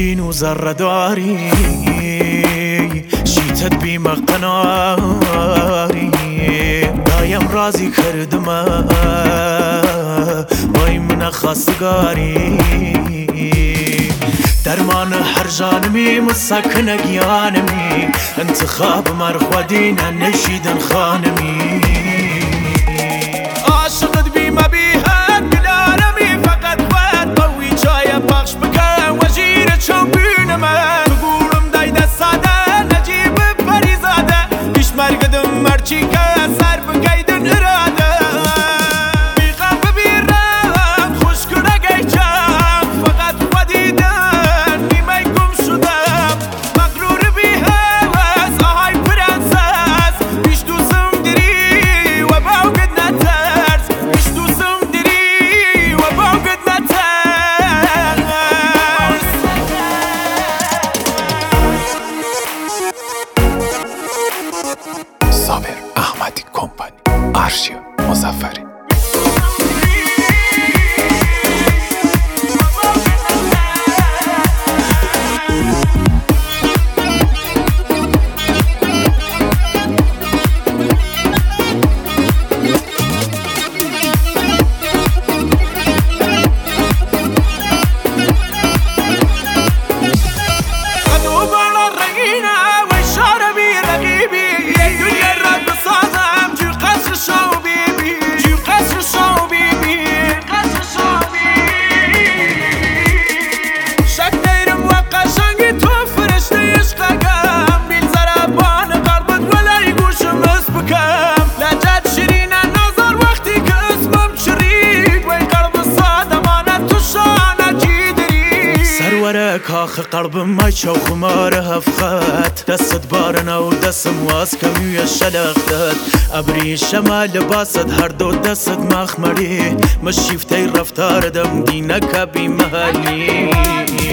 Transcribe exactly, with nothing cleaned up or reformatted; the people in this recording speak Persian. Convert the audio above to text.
شیرین و زرداری شیتت بیمه قناری دایم رازی کردم وای من خواستگاری درمان هر جانمی مسکن گیانمی انتخاب مرخودین نشیدن خانمی عاشقت بیمه بیهد بلارمی فقط خود قوی جای بخش بکن وزیر چون بینمه بگورم دایده ساده نجیب فریزاده بیش مرگدم مرچی که سر بگیدن اراده بیغم ببیرم خوش کنه گیچم فقط خودیدن نیمه گم شدم مغرور بیهوز آهای پرنسس بیش دوزم دری و باوگد نترس بیش دوزم دری و باوگد نترس صابر احمدی کمپانی آرشیو مظفری کاخ قلبم ما چو خمار هفخت دست بارنا و دستم واس کمیو شلختت ابری شمال لباست هر دو دست مخمری مشیفتی رفتار دم دینک بی محلی